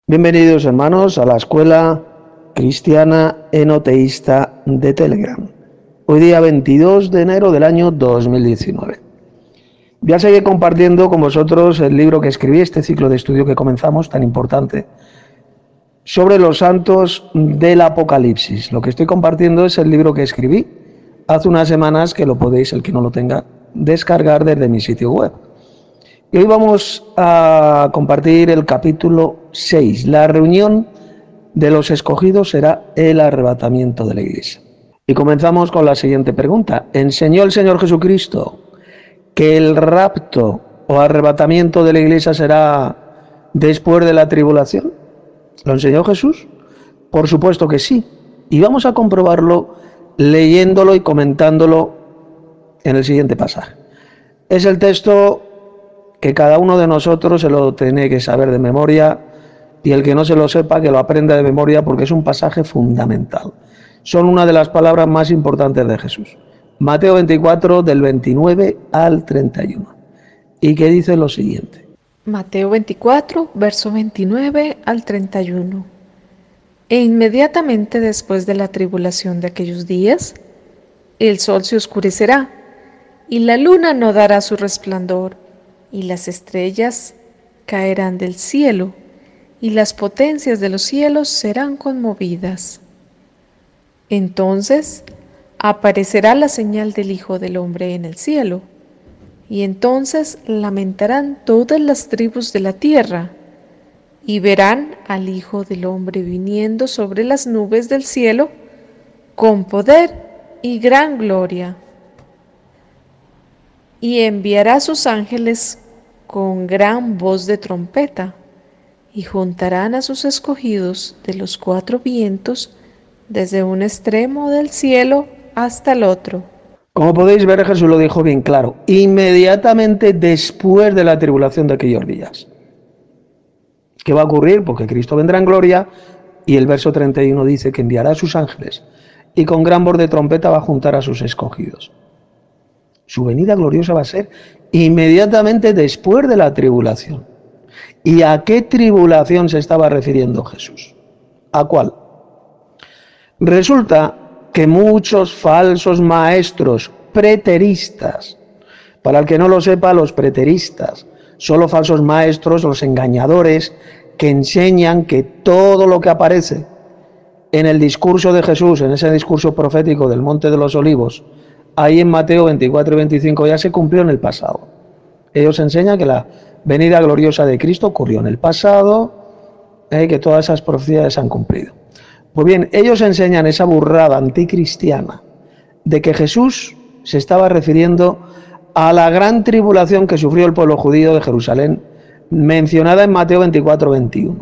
Bienvenidos, hermanos, a la Escuela Cristiana Enoteísta de Telegram. Hoy día 22 de enero del año 2019. Voy a seguir compartiendo con vosotros el libro que escribí, este ciclo de estudio que comenzamos, tan importante, sobre los santos del Apocalipsis. Lo que estoy compartiendo es el libro que escribí hace unas semanas, que lo podéis, el que no lo tenga, descargar desde mi sitio web. Y hoy vamos a compartir el capítulo 6. La reunión de los escogidos será el arrebatamiento de la iglesia. Y comenzamos con la siguiente pregunta. ¿Enseñó el Señor Jesucristo que el rapto o arrebatamiento de la iglesia será después de la tribulación? ¿Lo enseñó Jesús? Por supuesto que sí. Y vamos a comprobarlo leyéndolo y comentándolo en el siguiente pasaje. Es el texto que cada uno de nosotros se lo tiene que saber de memoria, y el que no se lo sepa, que lo aprenda de memoria, porque es un pasaje fundamental. Son una de las palabras más importantes de Jesús. Mateo 24, del 29 al 31. Y que dice lo siguiente. Mateo 24, verso 29 al 31. E inmediatamente después de la tribulación de aquellos días, el sol se oscurecerá, y la luna no dará su resplandor, y las estrellas caerán del cielo, y las potencias de los cielos serán conmovidas. Entonces aparecerá la señal del Hijo del Hombre en el cielo, y entonces lamentarán todas las tribus de la tierra, y verán al Hijo del Hombre viniendo sobre las nubes del cielo con poder y gran gloria. Y enviará a sus ángeles con gran voz de trompeta, y juntarán a sus escogidos de los cuatro vientos, desde un extremo del cielo hasta el otro. Como podéis ver, Jesús lo dijo bien claro, inmediatamente después de la tribulación de aquellos días. ¿Qué va a ocurrir? Porque Cristo vendrá en gloria, y el verso 31 dice que enviará a sus ángeles, y con gran voz de trompeta va a juntar a sus escogidos. Su venida gloriosa va a ser inmediatamente después de la tribulación. ¿Y a qué tribulación se estaba refiriendo Jesús? ¿A cuál? Resulta que muchos falsos maestros preteristas, para el que no lo sepa, los preteristas son los falsos maestros, los engañadores, que enseñan que todo lo que aparece en el discurso de Jesús, en ese discurso profético del Monte de los Olivos, ahí en Mateo 24 y 25, ya se cumplió en el pasado. Ellos enseñan que la venida gloriosa de Cristo ocurrió en el pasado, que todas esas profecías se han cumplido. Pues bien, ellos enseñan esa burrada anticristiana de que Jesús se estaba refiriendo a la gran tribulación que sufrió el pueblo judío de Jerusalén, mencionada en Mateo 24, 21.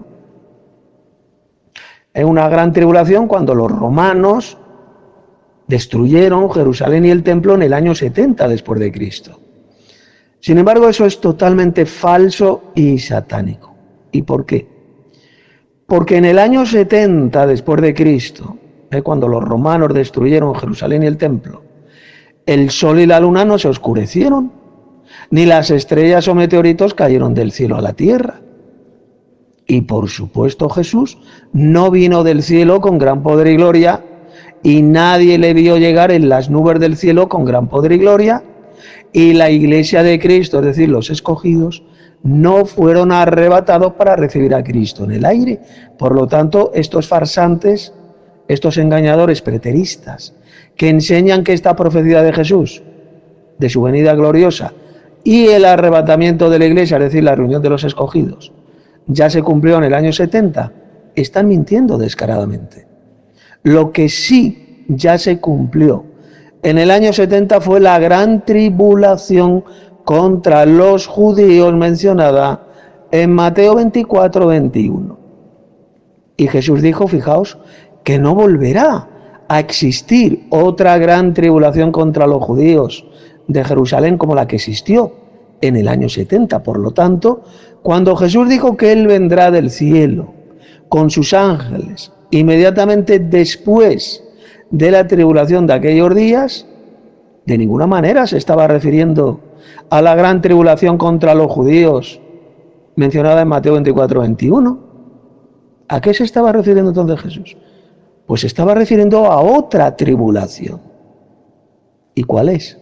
Es una gran tribulación cuando los romanos destruyeron Jerusalén y el templo en el año 70 después de Cristo. Sin embargo, eso es totalmente falso y satánico. ¿Y por qué? Porque en el año 70 después de Cristo, cuando los romanos destruyeron Jerusalén y el templo, el sol y la luna no se oscurecieron, ni las estrellas o meteoritos cayeron del cielo a la tierra. Y por supuesto Jesús no vino del cielo con gran poder y gloria, y nadie le vio llegar en las nubes del cielo con gran poder y gloria, y la iglesia de Cristo, es decir, los escogidos, no fueron arrebatados para recibir a Cristo en el aire. Por lo tanto, estos farsantes, estos engañadores preteristas, que enseñan que esta profecía de Jesús, de su venida gloriosa, y el arrebatamiento de la iglesia, es decir, la reunión de los escogidos, ya se cumplió en el año 70, están mintiendo descaradamente. Lo que sí ya se cumplió en el año 70 fue la gran tribulación contra los judíos mencionada en Mateo 24, 21. Y Jesús dijo, fijaos, que no volverá a existir otra gran tribulación contra los judíos de Jerusalén como la que existió en el año 70. Por lo tanto, cuando Jesús dijo que Él vendrá del cielo con sus ángeles inmediatamente después de la tribulación de aquellos días, de ninguna manera se estaba refiriendo a la gran tribulación contra los judíos mencionada en Mateo 24, 21. ¿A qué se estaba refiriendo entonces Jesús? Pues se estaba refiriendo a otra tribulación. ¿Y cuál es?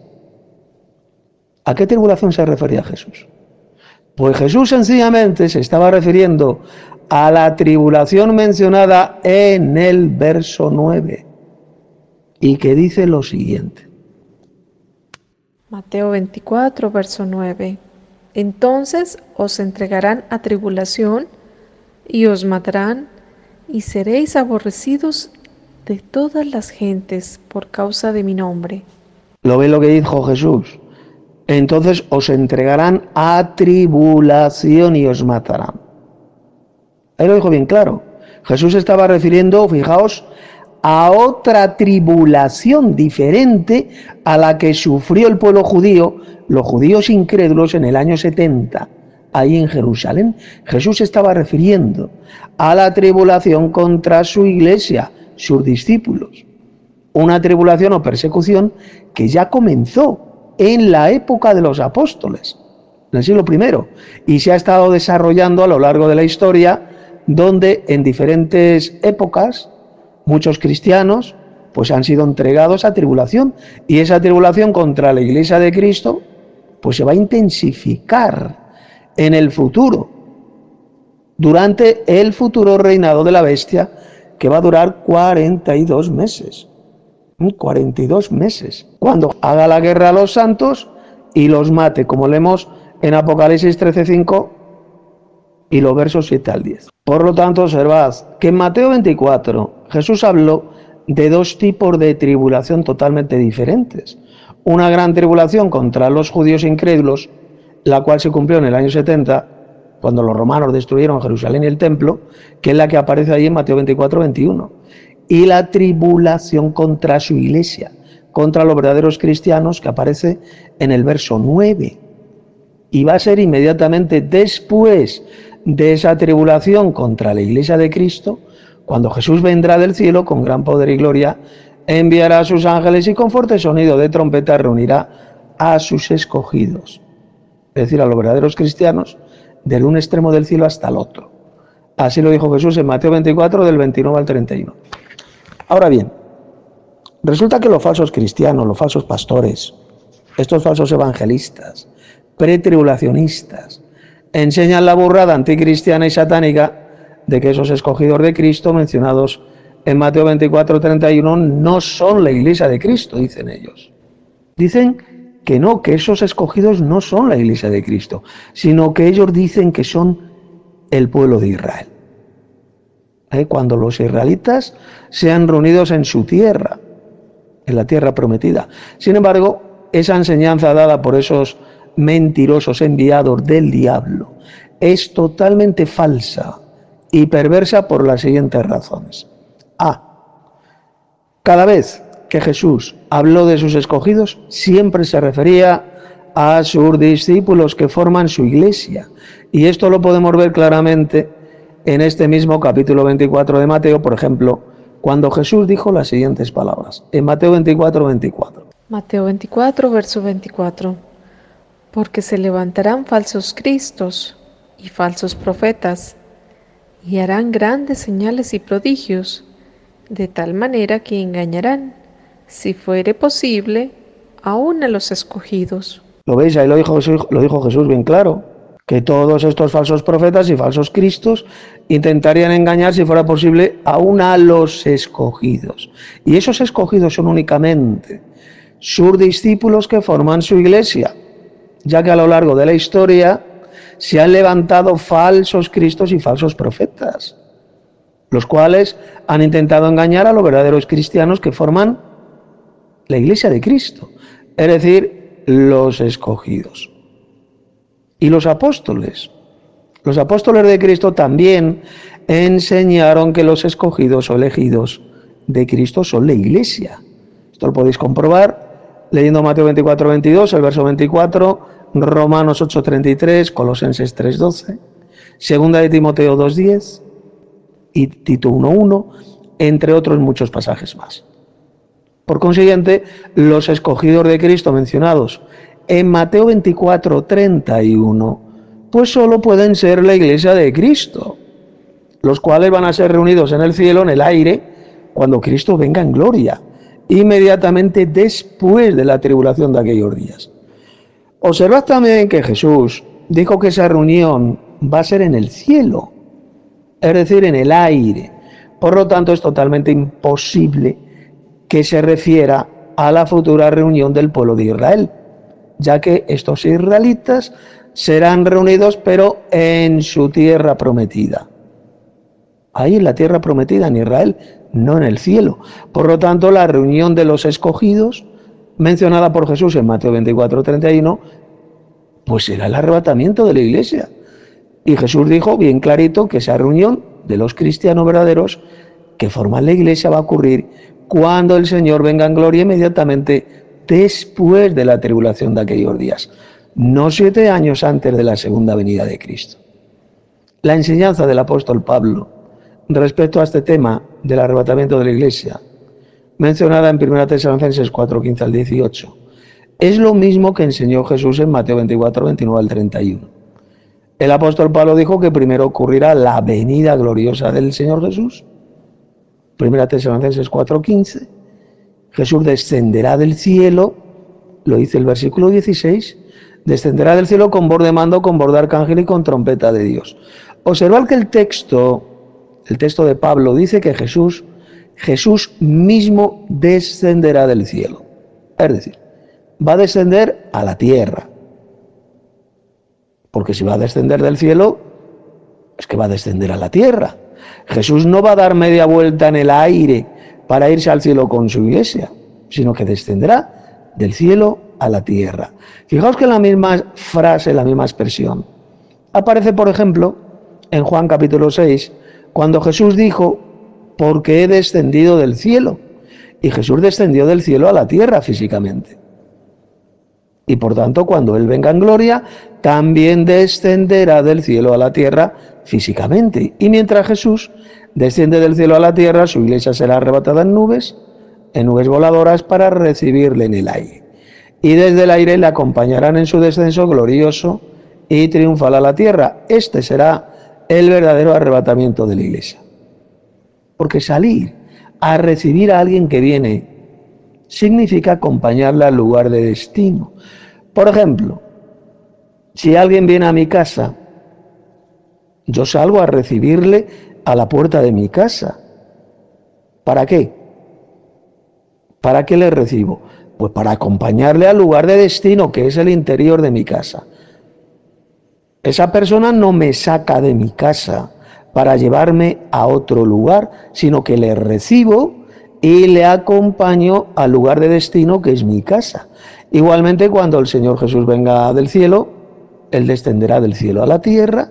¿A qué tribulación se refería Jesús? Pues Jesús sencillamente se estaba refiriendo a la tribulación mencionada en el verso 9 y que dice lo siguiente. Mateo 24, verso 9. Entonces os entregarán a tribulación y os matarán y seréis aborrecidos de todas las gentes por causa de mi nombre. ¿Lo ve lo que dijo Jesús? Entonces os entregarán a tribulación y os matarán. Ahí lo dijo bien claro. Jesús estaba refiriendo, fijaos, a otra tribulación diferente a la que sufrió el pueblo judío, los judíos incrédulos en el año 70, ahí en Jerusalén. Jesús estaba refiriendo a la tribulación contra su iglesia, sus discípulos. Una tribulación o persecución que ya comenzó en la época de los apóstoles, en el siglo I, y se ha estado desarrollando a lo largo de la historia, donde en diferentes épocas muchos cristianos pues han sido entregados a tribulación, y esa tribulación contra la Iglesia de Cristo pues se va a intensificar en el futuro, durante el futuro reinado de la bestia, que va a durar 42 meses. 42 meses, cuando haga la guerra a los santos y los mate, como leemos en Apocalipsis 13:5 y los versos 7 al 10. Por lo tanto, observad que en Mateo 24 Jesús habló de dos tipos de tribulación totalmente diferentes. Una gran tribulación contra los judíos incrédulos, la cual se cumplió en el año 70, cuando los romanos destruyeron Jerusalén y el templo, que es la que aparece ahí en Mateo 24:21. Y la tribulación contra su iglesia, contra los verdaderos cristianos, que aparece en el verso 9. Y va a ser inmediatamente después de esa tribulación contra la iglesia de Cristo, cuando Jesús vendrá del cielo con gran poder y gloria, enviará a sus ángeles y con fuerte sonido de trompeta reunirá a sus escogidos, es decir, a los verdaderos cristianos, del un extremo del cielo hasta el otro. Así lo dijo Jesús en Mateo 24, del 29 al 31. Ahora bien, resulta que los falsos cristianos, los falsos pastores, estos falsos evangelistas, pretribulacionistas, enseñan la burrada anticristiana y satánica de que esos escogidos de Cristo mencionados en Mateo 24, 31 no son la iglesia de Cristo, dicen ellos. Dicen que no, que esos escogidos no son la iglesia de Cristo, sino que ellos dicen que son el pueblo de Israel. Cuando los israelitas sean reunidos en su tierra, en la tierra prometida. Sin embargo, esa enseñanza dada por esos mentirosos enviados del diablo es totalmente falsa y perversa por las siguientes razones. Cada vez que Jesús habló de sus escogidos, siempre se refería a sus discípulos que forman su iglesia. Y esto lo podemos ver claramente en este mismo capítulo 24 de Mateo, por ejemplo, cuando Jesús dijo las siguientes palabras, en Mateo 24, 24. Mateo 24, verso 24. Porque se levantarán falsos cristos y falsos profetas, y harán grandes señales y prodigios, de tal manera que engañarán, si fuere posible, aún a los escogidos. ¿Lo veis? Ahí lo dijo Jesús bien claro, que todos estos falsos profetas y falsos cristos intentarían engañar, si fuera posible, aún a los escogidos. Y esos escogidos son únicamente sus discípulos que forman su iglesia, ya que a lo largo de la historia se han levantado falsos cristos y falsos profetas, los cuales han intentado engañar a los verdaderos cristianos que forman la iglesia de Cristo, es decir, los escogidos. Y los apóstoles de Cristo también enseñaron que los escogidos o elegidos de Cristo son la iglesia. Esto lo podéis comprobar leyendo Mateo 24, 22, el verso 24, Romanos 8, 33, Colosenses 3, 12, Segunda de Timoteo 2, 10 y Tito 1, 1, entre otros muchos pasajes más. Por consiguiente, los escogidos de Cristo mencionados en Mateo 24, 31, pues solo pueden ser la iglesia de Cristo, los cuales van a ser reunidos en el cielo, en el aire, cuando Cristo venga en gloria, inmediatamente después de la tribulación de aquellos días. Observad también que Jesús dijo que esa reunión va a ser en el cielo, es decir, en el aire. Por lo tanto, es totalmente imposible que se refiera a la futura reunión del pueblo de Israel, ya que estos israelitas serán reunidos, pero en su tierra prometida. Ahí en la tierra prometida, en Israel, no en el cielo. Por lo tanto, la reunión de los escogidos, mencionada por Jesús en Mateo 24:31, pues será el arrebatamiento de la iglesia. Y Jesús dijo bien clarito que esa reunión de los cristianos verdaderos que forman la iglesia va a ocurrir cuando el Señor venga en gloria, inmediatamente después de la tribulación de aquellos días, no 7 años antes de la segunda venida de Cristo. La enseñanza del apóstol Pablo respecto a este tema del arrebatamiento de la iglesia, mencionada en 1 Tesalonicenses 4:15 al 18, es lo mismo que enseñó Jesús en Mateo 24:29 al 31. El apóstol Pablo dijo que primero ocurrirá la venida gloriosa del Señor Jesús. 1 Tesalonicenses 4:15. Jesús descenderá del cielo, lo dice el versículo 16, descenderá del cielo con voz de mando, con voz de arcángel y con trompeta de Dios. Observad que el texto de Pablo dice que Jesús mismo descenderá del cielo. Es decir, va a descender a la tierra. Porque si va a descender del cielo, es que va a descender a la tierra. Jesús no va a dar media vuelta en el aire para irse al cielo con su iglesia, sino que descenderá del cielo a la tierra. Fijaos que la misma frase, la misma expresión, aparece, por ejemplo, en Juan capítulo 6, cuando Jesús dijo, porque he descendido del cielo. Y Jesús descendió del cielo a la tierra físicamente. Y por tanto, cuando Él venga en gloria, también descenderá del cielo a la tierra físicamente. Y mientras Jesús desciende del cielo a la tierra, su iglesia será arrebatada en nubes voladoras para recibirle en el aire. Y desde el aire le acompañarán en su descenso glorioso y triunfal a la tierra. Este será el verdadero arrebatamiento de la iglesia. Porque salir a recibir a alguien que viene significa acompañarla al lugar de destino. Por ejemplo, si alguien viene a mi casa, yo salgo a recibirle a la puerta de mi casa. ¿Para qué? ¿Para qué le recibo? Pues para acompañarle al lugar de destino, que es el interior de mi casa. Esa persona no me saca de mi casa para llevarme a otro lugar, sino que le recibo y le acompaño al lugar de destino, que es mi casa. Igualmente, cuando el Señor Jesús venga del cielo, Él descenderá del cielo a la tierra,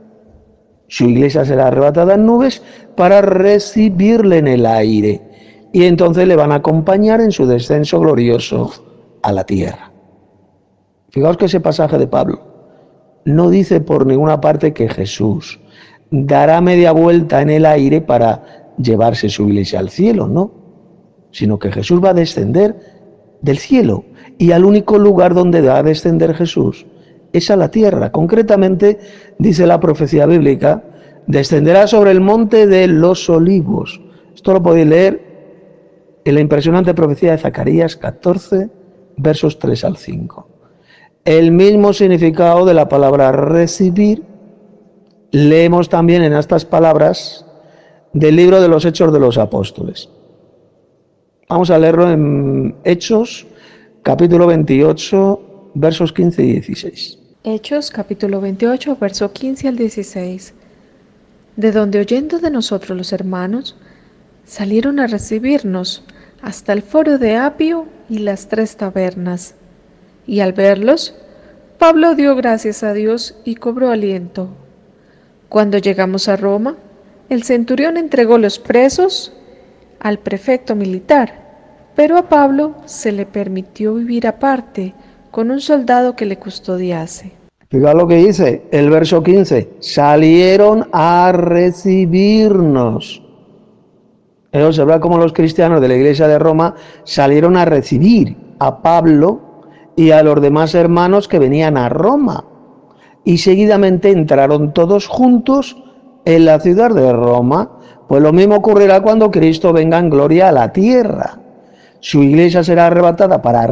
su iglesia será arrebatada en nubes para recibirle en el aire, y entonces le van a acompañar en su descenso glorioso a la tierra. Fijaos que ese pasaje de Pablo no dice por ninguna parte que Jesús dará media vuelta en el aire para llevarse su iglesia al cielo, no, sino que Jesús va a descender del cielo, y al único lugar donde va a descender Jesús es a la tierra. Concretamente, dice la profecía bíblica, descenderá sobre el monte de los olivos. Esto lo podéis leer en la impresionante profecía de Zacarías 14, versos 3 al 5. El mismo significado de la palabra recibir leemos también en estas palabras del libro de los Hechos de los Apóstoles. Vamos a leerlo en Hechos, capítulo 28, versos 15 y 16. Hechos, capítulo 28, verso 15 al 16. De donde, oyendo de nosotros los hermanos, salieron a recibirnos hasta el foro de Apio y las 3 tabernas. Y al verlos, Pablo dio gracias a Dios y cobró aliento. Cuando llegamos a Roma, el centurión entregó los presos al prefecto militar, pero a Pablo se le permitió vivir aparte con un soldado que le custodiase. Fíjate lo que dice el verso 15, salieron a recibirnos. Observa cómo los cristianos de la iglesia de Roma salieron a recibir a Pablo y a los demás hermanos que venían a Roma. Y seguidamente entraron todos juntos en la ciudad de Roma, pues lo mismo ocurrirá cuando Cristo venga en gloria a la tierra. Su iglesia será arrebatada para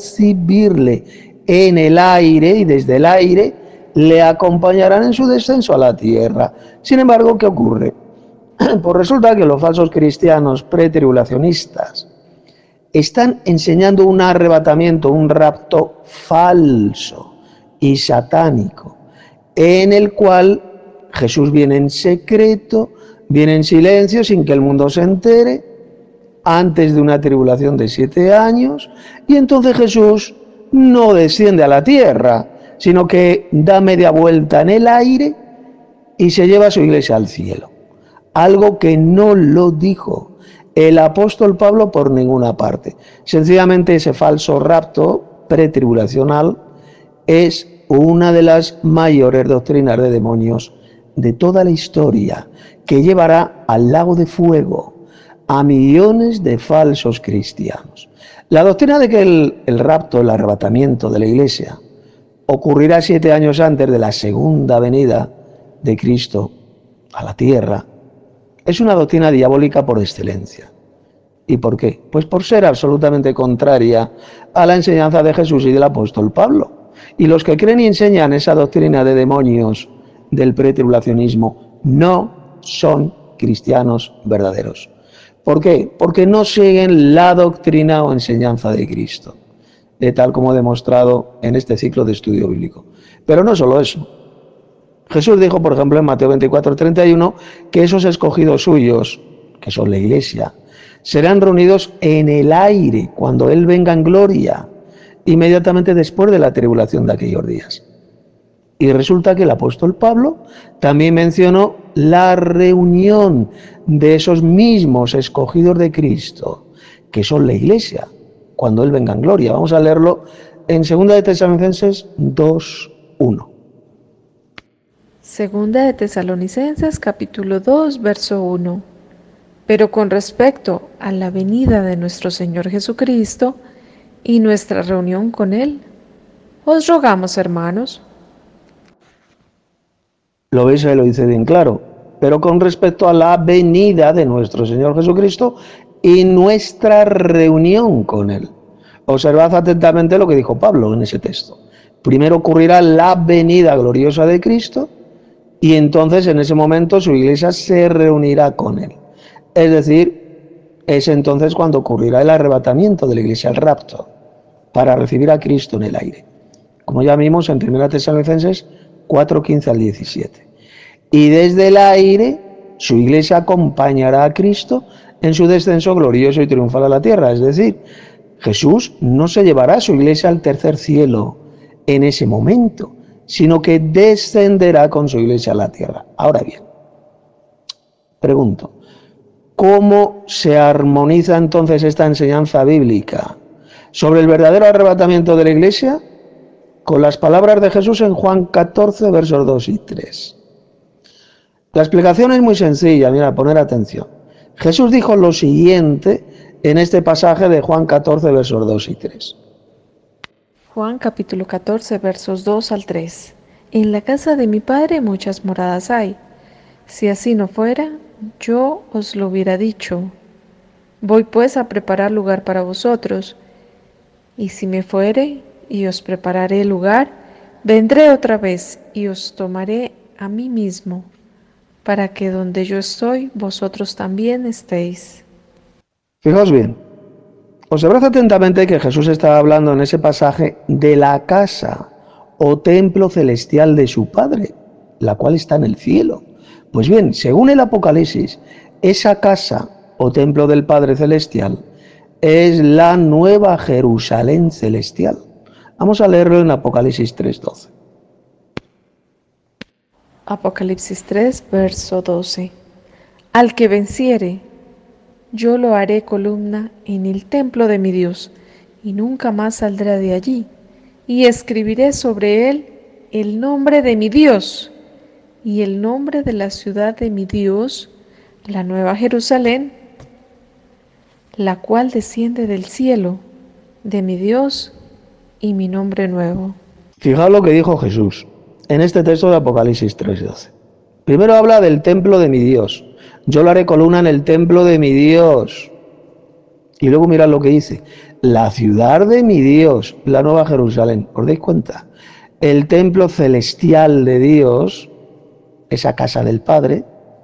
recibirle en el aire, y desde el aire le acompañarán en su descenso a la tierra. Sin embargo, ¿qué ocurre? Pues resulta que los falsos cristianos pretribulacionistas están enseñando un arrebatamiento, un rapto falso y satánico, en el cual Jesús viene en secreto, viene en silencio, sin que el mundo se entere, antes de una tribulación de 7 años, y entonces Jesús no desciende a la tierra, sino que da media vuelta en el aire y se lleva a su iglesia al cielo. Algo que no lo dijo el apóstol Pablo por ninguna parte. Sencillamente ese falso rapto pretribulacional es una de las mayores doctrinas de demonios de toda la historia, que llevará al lago de fuego a millones de falsos cristianos. La doctrina de que el rapto, el arrebatamiento de la iglesia, ocurrirá 7 años antes de la segunda venida de Cristo a la tierra, es una doctrina diabólica por excelencia. ¿Y por qué? Pues por ser absolutamente contraria a la enseñanza de Jesús y del apóstol Pablo. Y los que creen y enseñan esa doctrina de demonios del pretribulacionismo no son cristianos verdaderos. ¿Por qué? Porque no siguen la doctrina o enseñanza de Cristo, de tal como demostrado en este ciclo de estudio bíblico. Pero no solo eso. Jesús dijo, por ejemplo, en Mateo 24:31, que esos escogidos suyos, que son la iglesia, serán reunidos en el aire cuando Él venga en gloria, inmediatamente después de la tribulación de aquellos días. Y resulta que el apóstol Pablo también mencionó la reunión de esos mismos escogidos de Cristo, que son la iglesia, cuando Él venga en gloria. Vamos a leerlo en 2 de Tesalonicenses 2:1. Segunda de Tesalonicenses capítulo 2, verso 1. Pero con respecto a la venida de nuestro Señor Jesucristo y nuestra reunión con Él, os rogamos, hermanos. Lo veis, ahí lo dice bien claro. Pero con respecto a la venida de nuestro Señor Jesucristo y nuestra reunión con Él. Observad atentamente lo que dijo Pablo en ese texto. Primero ocurrirá la venida gloriosa de Cristo y entonces en ese momento su iglesia se reunirá con Él. Es decir, es entonces cuando ocurrirá el arrebatamiento de la iglesia, el rapto, para recibir a Cristo en el aire. Como ya vimos en 1 Tesalonicenses 4:15 al 17. Y desde el aire su iglesia acompañará a Cristo en su descenso glorioso y triunfal a la tierra. Es decir, Jesús no se llevará a su iglesia al tercer cielo en ese momento, sino que descenderá con su iglesia a la tierra. Ahora bien, pregunto, ¿cómo se armoniza entonces esta enseñanza bíblica sobre el verdadero arrebatamiento de la iglesia con las palabras de Jesús en Juan 14, versos 2 y 3? La explicación es muy sencilla, mira, poner atención. Jesús dijo lo siguiente en este pasaje de Juan 14, versos 2 y 3. Juan capítulo 14, versos 2 al 3. En la casa de mi Padre muchas moradas hay. Si así no fuera, yo os lo hubiera dicho. Voy pues a preparar lugar para vosotros. Y si me fuere y os prepararé lugar, vendré otra vez y os tomaré a mí mismo, para que donde yo estoy, vosotros también estéis. Fijaos bien, observad atentamente que Jesús estaba hablando en ese pasaje de la casa o templo celestial de su Padre, la cual está en el cielo. Pues bien, según el Apocalipsis, esa casa o templo del Padre celestial es la nueva Jerusalén celestial. Vamos a leerlo en Apocalipsis 3:12. Apocalipsis 3, verso 12. Al que venciere, yo lo haré columna en el templo de mi Dios, y nunca más saldrá de allí, y escribiré sobre él el nombre de mi Dios, y el nombre de la ciudad de mi Dios, la nueva Jerusalén, la cual desciende del cielo, de mi Dios, y mi nombre nuevo. Fijaos lo que dijo Jesús en este texto de Apocalipsis 3:12. Primero habla del templo de mi Dios. Yo lo haré columna en el templo de mi Dios. Y luego mirad lo que dice. La ciudad de mi Dios, la Nueva Jerusalén. ¿Os dais cuenta? El templo celestial de Dios, esa casa del Padre,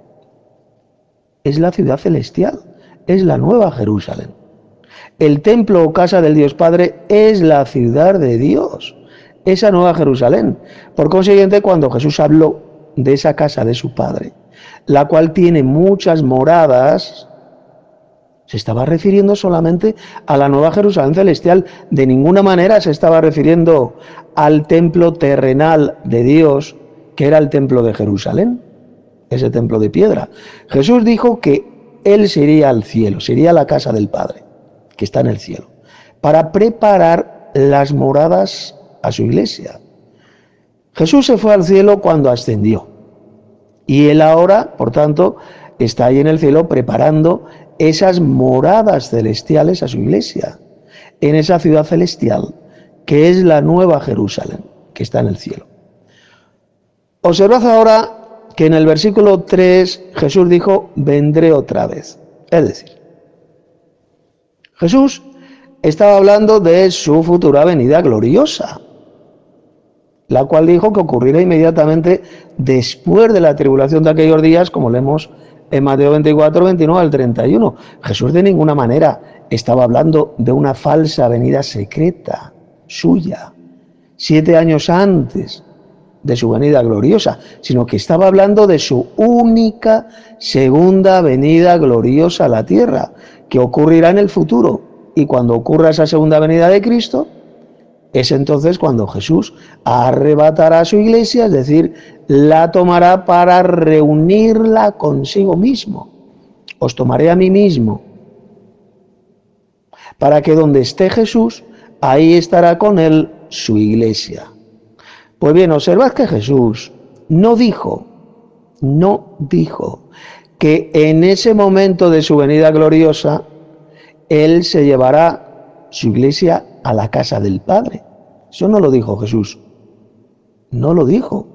es la ciudad celestial, es la Nueva Jerusalén. El templo o casa del Dios Padre es la ciudad de Dios, esa Nueva Jerusalén. Por consiguiente, cuando Jesús habló de esa casa de su Padre, la cual tiene muchas moradas, se estaba refiriendo solamente a la Nueva Jerusalén celestial. De ninguna manera se estaba refiriendo al templo terrenal de Dios, que era el templo de Jerusalén, ese templo de piedra. Jesús dijo que Él se iría al cielo, se iría a la casa del Padre, que está en el cielo, para preparar las moradas a su iglesia. Jesús se fue al cielo cuando ascendió. Y Él ahora, por tanto, está ahí en el cielo preparando esas moradas celestiales a su iglesia, en esa ciudad celestial, que es la Nueva Jerusalén, que está en el cielo. Observad ahora que en el versículo 3 Jesús dijo, vendré otra vez. Es decir, Jesús estaba hablando de su futura venida gloriosa, la cual dijo que ocurrirá inmediatamente después de la tribulación de aquellos días, como leemos en Mateo 24, 29 al 31. Jesús de ninguna manera estaba hablando de una falsa venida secreta suya, 7 años antes de su venida gloriosa, sino que estaba hablando de su única segunda venida gloriosa a la tierra, que ocurrirá en el futuro. Y cuando ocurra esa segunda venida de Cristo, es entonces cuando Jesús arrebatará a su iglesia, es decir, la tomará para reunirla consigo mismo. Os tomaré a mí mismo, para que donde esté Jesús, ahí estará con él su iglesia. Pues bien, observad que Jesús no dijo que en ese momento de su venida gloriosa, Él se llevará su iglesia a la casa del Padre. Eso no lo dijo Jesús. No lo dijo.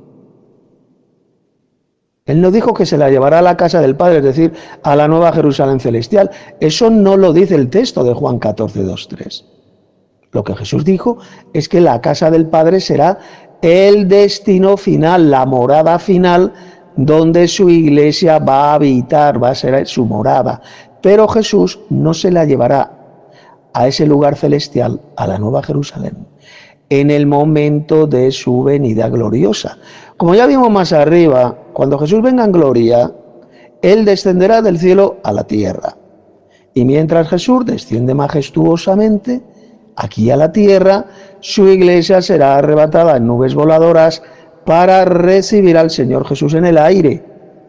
Él no dijo que se la llevará a la casa del Padre, es decir, a la Nueva Jerusalén celestial. Eso no lo dice el texto de Juan 14, 2, 3. Lo que Jesús dijo es que la casa del Padre será el destino final, la morada final, donde su iglesia va a habitar, va a ser su morada. Pero Jesús no se la llevará a ese lugar celestial, a la Nueva Jerusalén, en el momento de su venida gloriosa. Como ya vimos más arriba, cuando Jesús venga en gloria, Él descenderá del cielo a la tierra. Y mientras Jesús desciende majestuosamente aquí a la tierra, su iglesia será arrebatada en nubes voladoras para recibir al Señor Jesús en el aire.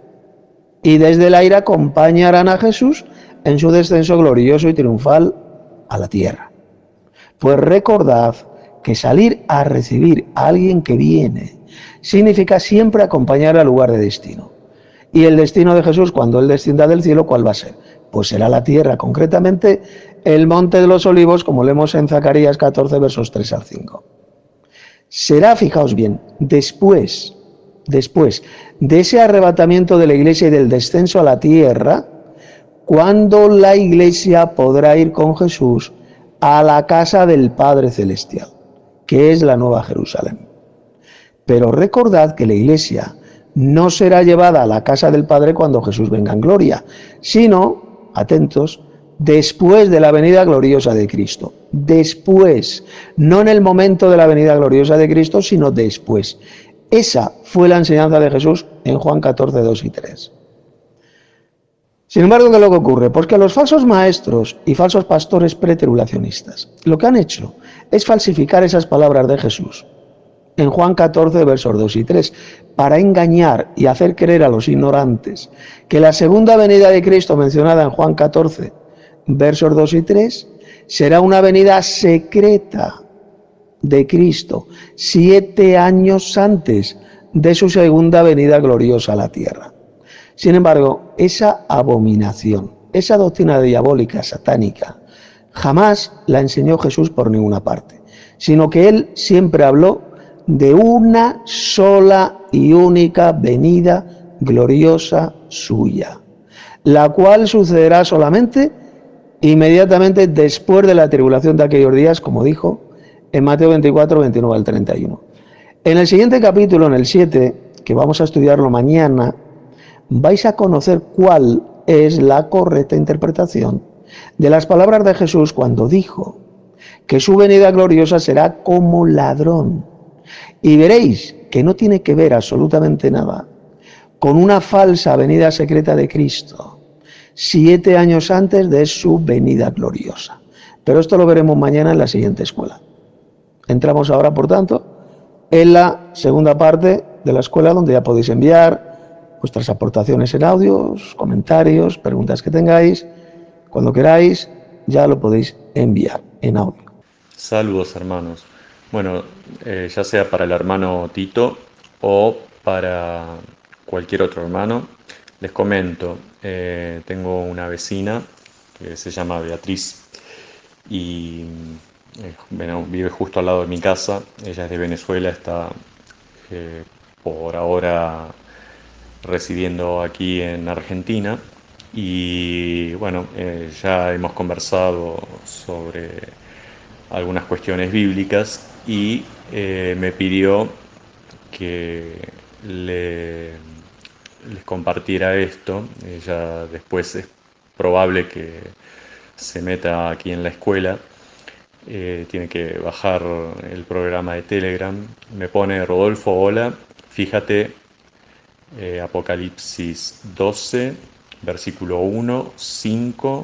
Y desde el aire acompañarán a Jesús en su descenso glorioso y triunfal a la tierra. Pues recordad que salir a recibir a alguien que viene significa siempre acompañar al lugar de destino. Y el destino de Jesús, cuando Él descienda del cielo, ¿cuál va a ser? Pues será la tierra, concretamente el Monte de los Olivos, como leemos en Zacarías 14, versos 3 al 5. Será, fijaos bien, después de ese arrebatamiento de la iglesia y del descenso a la tierra, cuando la iglesia podrá ir con Jesús a la casa del Padre Celestial, que es la Nueva Jerusalén. Pero recordad que la iglesia no será llevada a la casa del Padre cuando Jesús venga en gloria, sino, atentos, después de la venida gloriosa de Cristo. Después, no en el momento de la venida gloriosa de Cristo, sino después. Esa fue la enseñanza de Jesús en Juan 14, 2 y 3. Sin embargo, ¿qué es lo que ocurre? Porque los falsos maestros y falsos pastores pretribulacionistas lo que han hecho es falsificar esas palabras de Jesús en Juan 14, versos 2 y 3, para engañar y hacer creer a los ignorantes que la segunda venida de Cristo mencionada en Juan 14, versos 2 y 3, será una venida secreta de Cristo, 7 años antes de su segunda venida gloriosa a la tierra. Sin embargo, esa abominación, esa doctrina diabólica, satánica, jamás la enseñó Jesús por ninguna parte, sino que Él siempre habló de una sola y única venida gloriosa suya, la cual sucederá solamente inmediatamente después de la tribulación de aquellos días, como dijo en Mateo 24, 29 al 31. En el siguiente capítulo, en el 7, que vamos a estudiarlo mañana, vais a conocer cuál es la correcta interpretación de las palabras de Jesús cuando dijo que su venida gloriosa será como ladrón. Y veréis que no tiene que ver absolutamente nada con una falsa venida secreta de Cristo, 7 años antes de su venida gloriosa. Pero esto lo veremos mañana en la siguiente escuela. Entramos ahora, por tanto, en la segunda parte de la escuela, donde ya podéis enviar vuestras aportaciones en audios, comentarios, preguntas que tengáis. Cuando queráis, ya lo podéis enviar en audio. Saludos, hermanos. Bueno, ya sea para el hermano Tito o para cualquier otro hermano, les comento, tengo una vecina que se llama Beatriz y bueno, vive justo al lado de mi casa. Ella es de Venezuela, está por ahora residiendo aquí en Argentina y bueno, ya hemos conversado sobre algunas cuestiones bíblicas y me pidió que les compartiera esto. Ella después es probable que se meta aquí en la escuela. Tiene que bajar el programa de Telegram. Me pone: Rodolfo, hola, fíjate Apocalipsis 12, versículo 1, 5,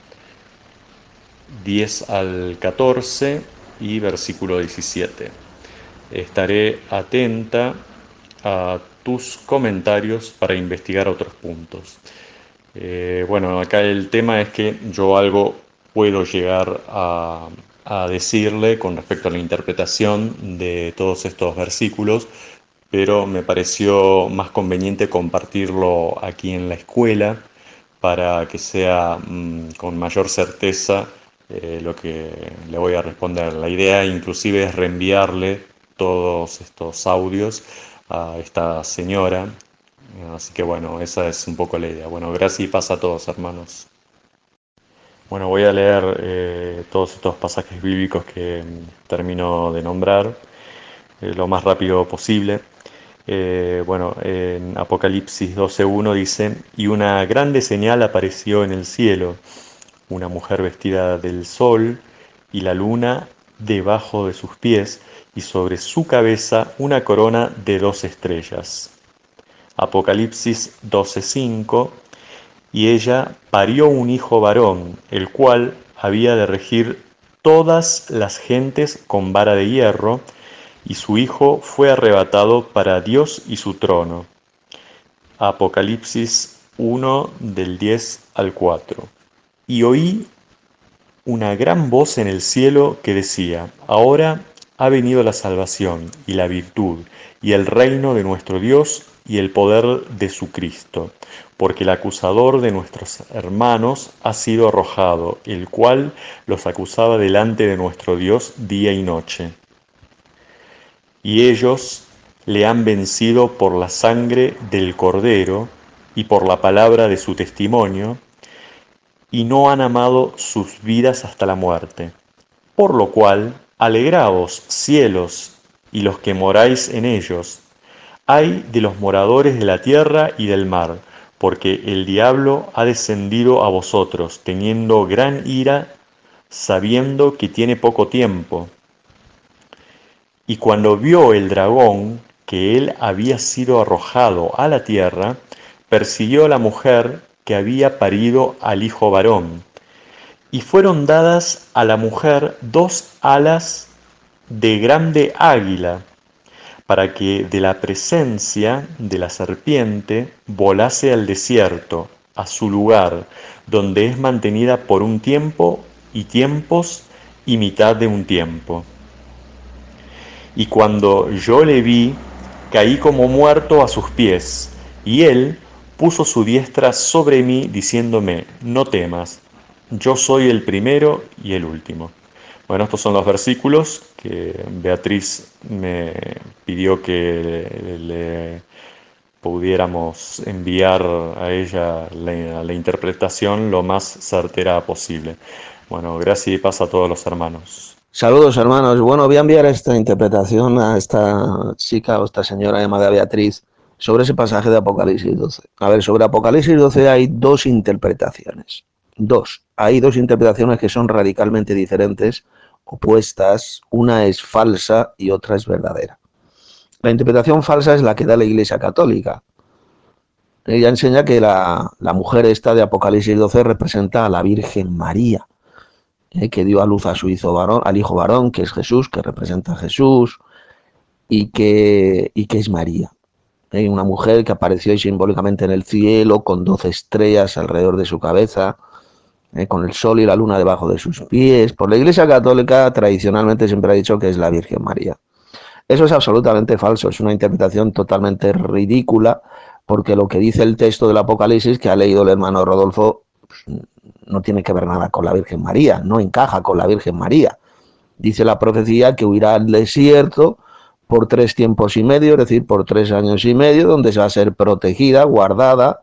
10 al 14 y versículo 17. Estaré atenta a tus comentarios para investigar otros puntos. Bueno, acá el tema es que yo algo puedo llegar a decirle con respecto a la interpretación de todos estos versículos, pero me pareció más conveniente compartirlo aquí en la escuela para que sea con mayor certeza lo que le voy a responder. La idea inclusive es reenviarle todos estos audios a esta señora, así que bueno, esa es un poco la idea. Bueno, gracias y paz a todos, hermanos. Bueno, voy a leer todos estos pasajes bíblicos que termino de nombrar lo más rápido posible. Bueno, en Apocalipsis 12:1 dice: y una grande señal apareció en el cielo, una mujer vestida del sol y la luna debajo de sus pies, y sobre su cabeza una corona de 2 estrellas. Apocalipsis 12:5: y ella parió un hijo varón, el cual había de regir todas las gentes con vara de hierro, y su hijo fue arrebatado para Dios y su trono. Apocalipsis 1, del 10 al 4. Y oí una gran voz en el cielo que decía: ahora ha venido la salvación y la virtud y el reino de nuestro Dios y el poder de su Cristo, porque el acusador de nuestros hermanos ha sido arrojado, el cual los acusaba delante de nuestro Dios día y noche. Y ellos le han vencido por la sangre del Cordero y por la palabra de su testimonio, y no han amado sus vidas hasta la muerte. Por lo cual, alegraos, cielos, y los que moráis en ellos. Ay de los moradores de la tierra y del mar, porque el diablo ha descendido a vosotros, teniendo gran ira, sabiendo que tiene poco tiempo. Y cuando vio el dragón que él había sido arrojado a la tierra, persiguió a la mujer que había parido al hijo varón. Y fueron dadas a la mujer 2 alas de grande águila, para que de la presencia de la serpiente volase al desierto, a su lugar, donde es mantenida por un tiempo y tiempos y mitad de un tiempo. Y cuando yo le vi, caí como muerto a sus pies, y él puso su diestra sobre mí, diciéndome: no temas, yo soy el primero y el último. Bueno, estos son los versículos que Beatriz me pidió que pudiéramos enviar a ella la interpretación lo más certera posible. Bueno, gracias y paz a todos los hermanos. Saludos, hermanos. Bueno, voy a enviar esta interpretación a esta chica o esta señora llamada Beatriz sobre ese pasaje de Apocalipsis 12. A ver, sobre Apocalipsis 12 hay dos interpretaciones. Hay dos interpretaciones que son radicalmente diferentes, opuestas. Una es falsa y otra es verdadera. La interpretación falsa es la que da la Iglesia Católica. Ella enseña que la mujer esta de Apocalipsis 12 representa a la Virgen María, que dio a luz a su hijo varón, que es Jesús, que representa a Jesús, y que es María. Una mujer que apareció simbólicamente en el cielo, con 12 estrellas alrededor de su cabeza, con el sol y la luna debajo de sus pies. Por la Iglesia Católica tradicionalmente siempre ha dicho que es la Virgen María. Eso es absolutamente falso, es una interpretación totalmente ridícula, porque lo que dice el texto del Apocalipsis, que ha leído el hermano Rodolfo, pues, no tiene que ver nada con la Virgen María, no encaja con la Virgen María. Dice la profecía que huirá al desierto por 3 tiempos y medio, es decir, por 3 años y medio, donde se va a ser protegida, guardada.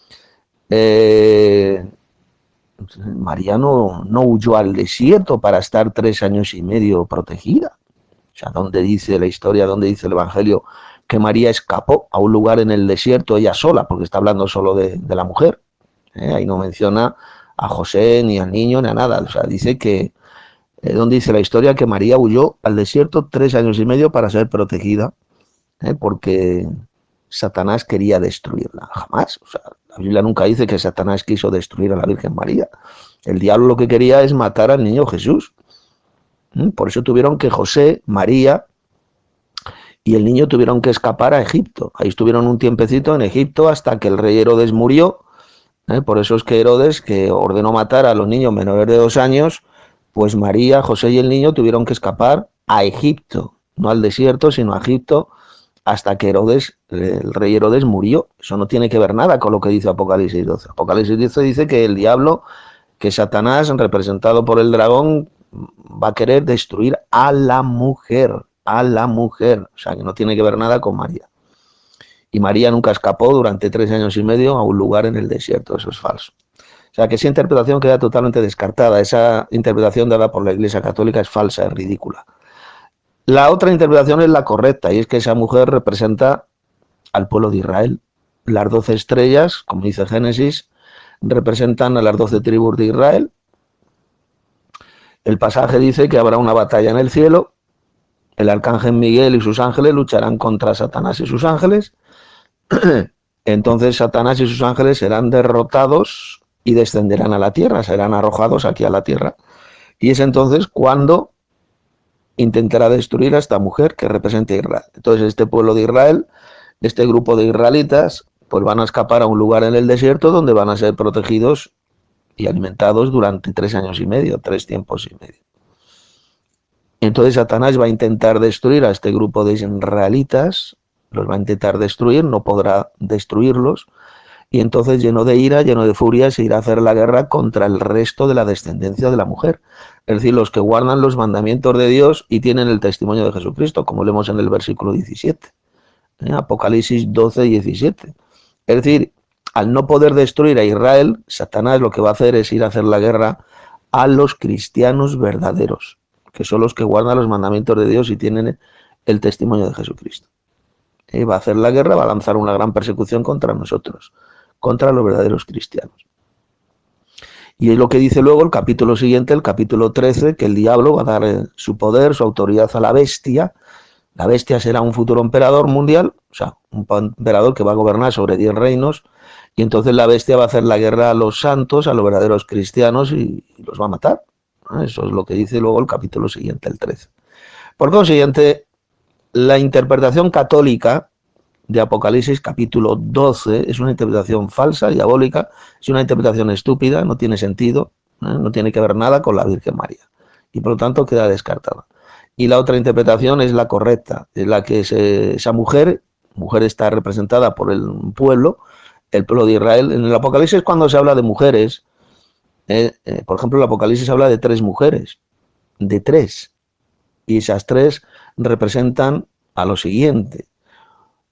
María no huyó al desierto para estar 3 años y medio protegida. O sea, ¿dónde dice la historia, dónde dice el Evangelio que María escapó a un lugar en el desierto ella sola? Porque está hablando solo de la mujer. Ahí no menciona a José, ni al niño, ni a nada. O sea, dice que, donde dice la historia que María huyó al desierto 3 años y medio para ser protegida, porque Satanás quería destruirla. Jamás. O sea, la Biblia nunca dice que Satanás quiso destruir a la Virgen María. El diablo lo que quería es matar al niño Jesús. Por eso tuvieron que José, María y el niño tuvieron que escapar a Egipto. Ahí estuvieron un tiempecito en Egipto hasta que el rey Herodes murió. Por eso es que Herodes, que ordenó matar a los niños menores de 2 años, pues María, José y el niño tuvieron que escapar a Egipto, no al desierto, sino a Egipto, hasta que Herodes, el rey Herodes murió. Eso no tiene que ver nada con lo que dice Apocalipsis 12. Apocalipsis 12 dice que el diablo, que Satanás, representado por el dragón, va a querer destruir a la mujer, o sea, que no tiene que ver nada con María. Y María nunca escapó durante 3 años y medio a un lugar en el desierto, eso es falso. O sea, que esa interpretación queda totalmente descartada, esa interpretación dada por la Iglesia Católica es falsa, es ridícula. La otra interpretación es la correcta, y es que esa mujer representa al pueblo de Israel. Las 12 estrellas, como dice Génesis, representan a las 12 tribus de Israel. El pasaje dice que habrá una batalla en el cielo, el arcángel Miguel y sus ángeles lucharán contra Satanás y sus ángeles. Entonces Satanás y sus ángeles serán derrotados y descenderán a la tierra, serán arrojados aquí a la tierra. Y es entonces cuando intentará destruir a esta mujer que representa a Israel. Entonces este pueblo de Israel, este grupo de israelitas, pues van a escapar a un lugar en el desierto donde van a ser protegidos y alimentados durante 3 años y medio, 3 tiempos y medio. Entonces Satanás va a intentar destruir a este grupo de israelitas, los va a intentar destruir, no podrá destruirlos, y entonces lleno de ira, lleno de furia, se irá a hacer la guerra contra el resto de la descendencia de la mujer, es decir, los que guardan los mandamientos de Dios y tienen el testimonio de Jesucristo, como leemos en el versículo 17, Apocalipsis 12, 17. Es decir, al no poder destruir a Israel, Satanás lo que va a hacer es ir a hacer la guerra a los cristianos verdaderos, que son los que guardan los mandamientos de Dios y tienen el testimonio de Jesucristo. Va a hacer la guerra, va a lanzar una gran persecución contra nosotros, contra los verdaderos cristianos. Y es lo que dice luego el capítulo siguiente, el capítulo 13, que el diablo va a dar su poder, su autoridad a la bestia. La bestia será un futuro emperador mundial, o sea, un emperador que va a gobernar sobre 10 reinos, y entonces la bestia va a hacer la guerra a los santos, a los verdaderos cristianos, y los va a matar. Eso es lo que dice luego el capítulo siguiente, el 13. Por consiguiente, la interpretación católica de Apocalipsis capítulo 12 es una interpretación falsa, diabólica, es una interpretación estúpida, no tiene sentido, no tiene que ver nada con la Virgen María, y por lo tanto queda descartada. Y la otra interpretación es la correcta, es la que esa mujer está representada por el pueblo de Israel. En el Apocalipsis, cuando se habla de mujeres, por ejemplo, el Apocalipsis habla de 3 mujeres, de 3, y esas 3 representan a lo siguiente.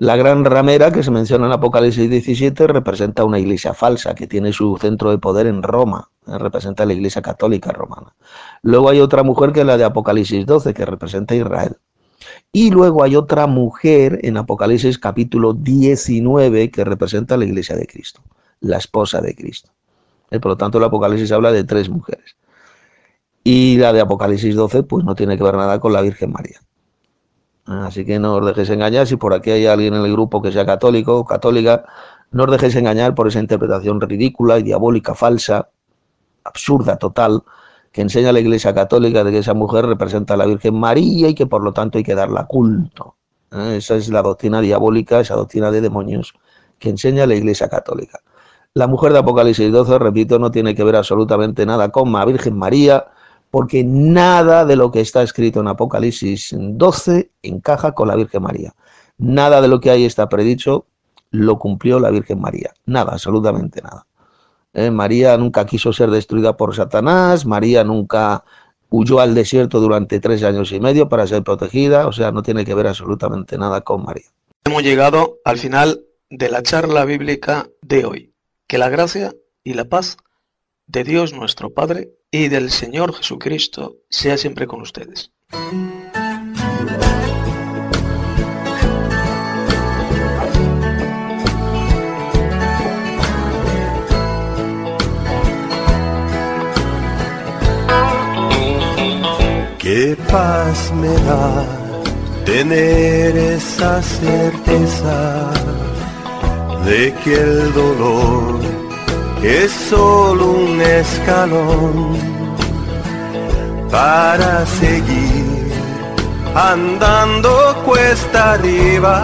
La gran ramera que se menciona en Apocalipsis 17 representa una iglesia falsa que tiene su centro de poder en Roma, representa la iglesia católica romana. Luego hay otra mujer que es la de Apocalipsis 12 que representa a Israel. Y luego hay otra mujer en Apocalipsis capítulo 19 que representa a la iglesia de Cristo, la esposa de Cristo. Por lo tanto el Apocalipsis habla de 3 mujeres. Y la de Apocalipsis 12 pues no tiene que ver nada con la Virgen María. Así que no os dejéis engañar, si por aquí hay alguien en el grupo que sea católico o católica, no os dejéis engañar por esa interpretación ridícula y diabólica, falsa, absurda, total, que enseña la Iglesia Católica de que esa mujer representa a la Virgen María y que por lo tanto hay que darla culto. Esa es la doctrina diabólica, esa doctrina de demonios que enseña la Iglesia Católica. La mujer de Apocalipsis 12, repito, no tiene que ver absolutamente nada con la Virgen María, porque nada de lo que está escrito en Apocalipsis 12 encaja con la Virgen María. Nada de lo que ahí está predicho lo cumplió la Virgen María. Nada, absolutamente nada. María nunca quiso ser destruida por Satanás, María nunca huyó al desierto durante 3 años y medio para ser protegida, o sea, no tiene que ver absolutamente nada con María. Hemos llegado al final de la charla bíblica de hoy. Que la gracia y la paz de Dios nuestro Padre y del Señor Jesucristo sea siempre con ustedes. Qué paz me da tener esa certeza de que el dolor es solo un escalón para seguir andando cuesta arriba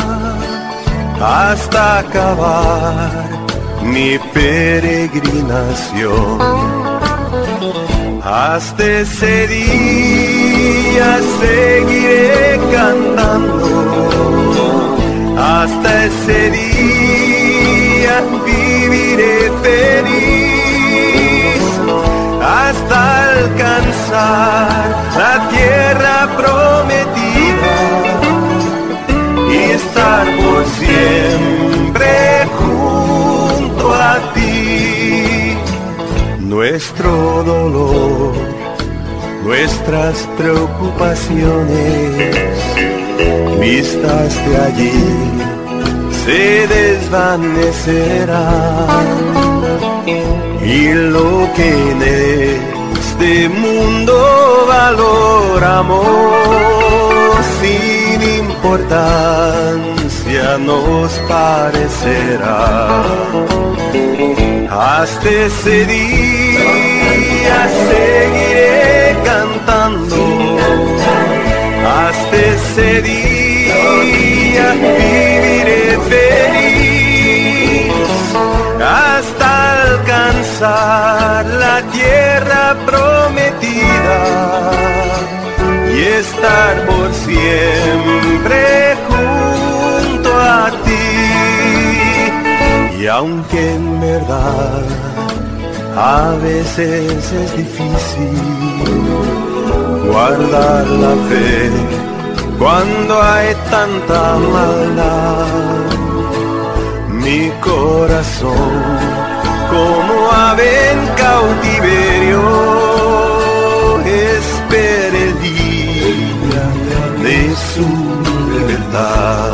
hasta acabar mi peregrinación. Hasta ese día seguiré cantando, hasta ese día viviré feliz, hasta alcanzar la tierra prometida y estar por siempre junto a ti. Nuestro dolor, nuestras preocupaciones, vistas de allí, se desvanecerán, y lo que en este mundo valoramos sin importancia nos parecerá. Hasta ese día seguiré cantando, hasta ese día viviré feliz, hasta alcanzar la tierra prometida y estar por siempre junto a ti. Y aunque en verdad a veces es difícil guardar la fe cuando hay tanta maldad, mi corazón como ave en cautiverio espera el día de su libertad.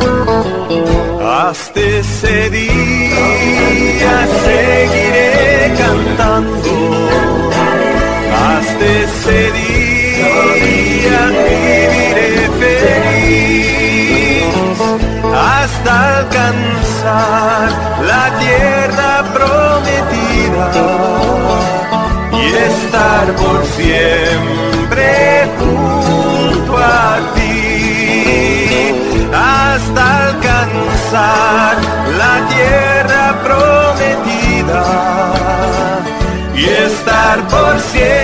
Hasta ese día seguiré cantando, hasta ese día viviré feliz, hasta alcanzar la tierra prometida y estar por siempre junto a ti. Hasta alcanzar la tierra prometida y estar por siempre